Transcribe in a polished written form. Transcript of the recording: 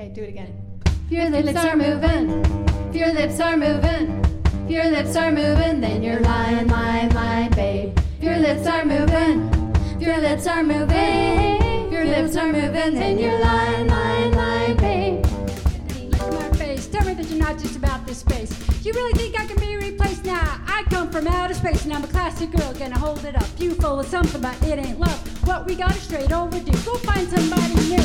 Okay, do it again. If your lips are moving, if your lips are moving, if your lips are moving, then you're lying, babe. If your lips are moving, if your lips are moving, if your lips are moving, then you're lying, babe. Look at my face. Tell me that you're not just about this space. You really think I can be replaced? Nah, I come from outer space and I'm a classic girl, gonna hold it up. You full of something, but it ain't love. What we got is straight overdue. Go find somebody new.